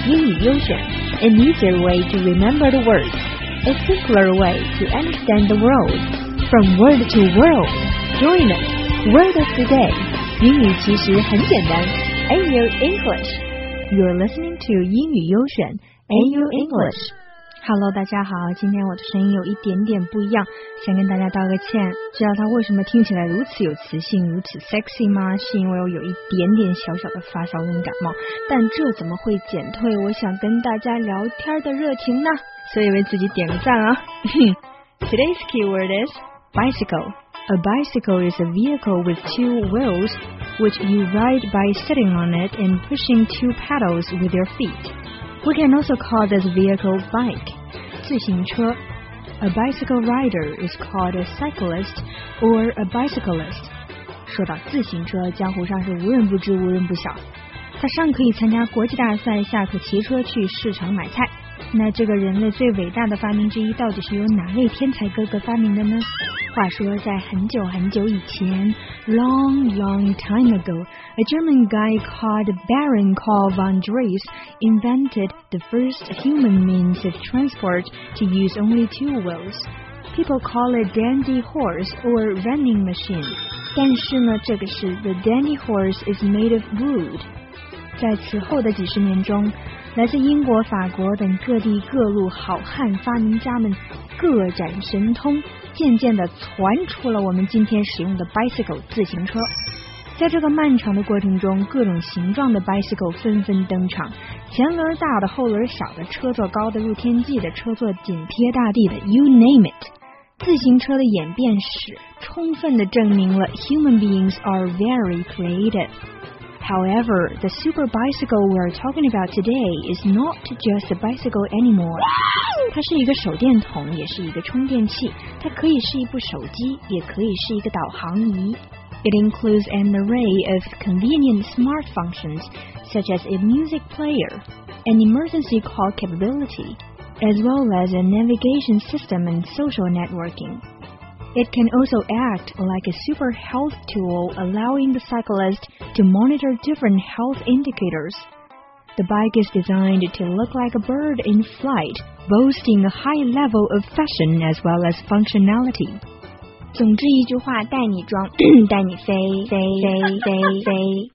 英语优选 An easier way to remember the words, a simpler way to understand the world. From word to world, join us. Word of the day. 英语其实很简单 AU English. You're listening to 英语优选 AU English.Hello， 大家好，今天我的声音有一点点不一样，想跟大家道个歉。知道它为什么听起来如此有磁性，如此 sexy 吗？是因为我有一点点小小的发烧跟感冒，但这怎么会减退我想跟大家聊天的热情呢？所以为自己点个赞啊。Today's keyword is bicycle.A bicycle is a vehicle with two wheels, which you ride by sitting on it and pushing two pedals with your feet.We can also call this vehicle bike, 自行车. A bicycle rider is called a cyclist or a bicyclist. 说到自行车，江湖上是无人不知无人不晓。它上可以参加国际大赛，下可骑车去市场买菜。那这个人类最伟大的发明之一，到底是由哪位天才哥哥发明的呢？话说在很久很久以前 long time ago, a German guy called Baron Karl von Drais invented the first human means of transport to use only two wheels. People call it dandy horse or running machine. 但是呢，这个是 the dandy horse is made of wood. 在此后的几十年中，来自英国、法国等各地各路好汉发明家们各展神通，渐渐地传出了我们今天使用的 bicycle 自行车。在这个漫长的过程中，各种形状的 bicycle 纷纷登场，前轮大的，后轮小的，车座高的，入天际的，车座紧贴大地的 you name it。 自行车的演变史充分地证明了 human beings are very creative.However, the super bicycle we're talking about today is not just a bicycle anymore. 它是一个手电筒，也是一个充电器，它可以是一部手机，也可以是一个导航仪。It includes an array of convenient smart functions, such as a music player, an emergency call capability, as well as a navigation system and social networking.It can also act like a super health tool, allowing the cyclist to monitor different health indicators. The bike is designed to look like a bird in flight, boasting a high level of fashion as well as functionality. 总之一句话，带你装，带你飞。